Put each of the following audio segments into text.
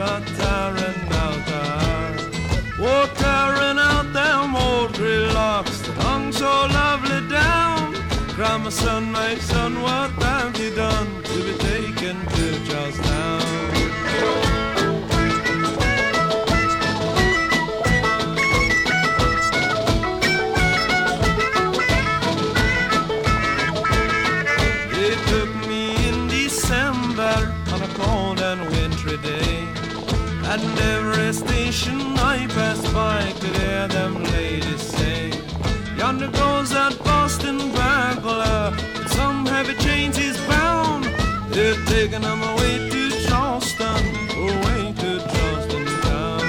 a tearing out her. Oh, tearing out them old grey locks that hung so lovely down. Grandma, son, my son, what have you done to be taken to Charlestown? They took me in December on a cold and wintry day, and every station I passed by could hear them ladies say, yonder goes that Boston burglar, some heavy chains he's bound. They're taking him away to Charleston, away to Charleston town.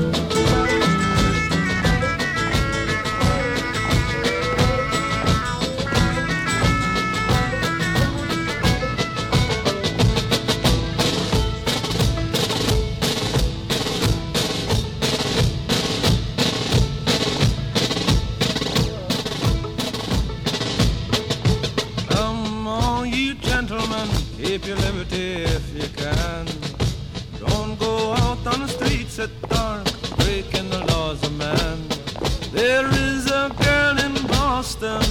Keep your liberty if you can. Don't go out on the streets at dark, breaking the laws of man. There is a girl in Boston